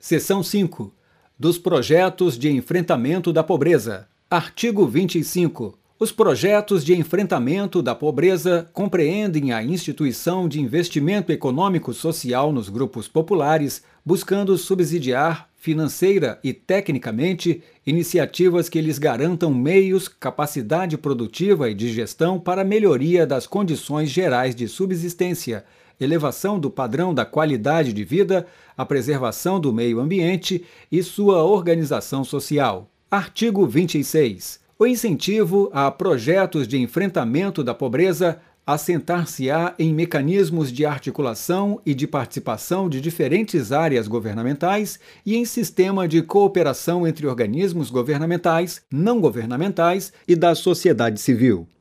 Seção 5. Dos projetos de enfrentamento da pobreza. Artigo 25. Os projetos de enfrentamento da pobreza compreendem a instituição de investimento econômico-social nos grupos populares, buscando subsidiar, financeira e tecnicamente, iniciativas que lhes garantam meios, capacidade produtiva e de gestão para a melhoria das condições gerais de subsistência, elevação do padrão da qualidade de vida, a preservação do meio ambiente e sua organização social. Artigo 26. O incentivo a projetos de enfrentamento da pobreza assentar-se-á em mecanismos de articulação e de participação de diferentes áreas governamentais e em sistema de cooperação entre organismos governamentais, não governamentais e da sociedade civil.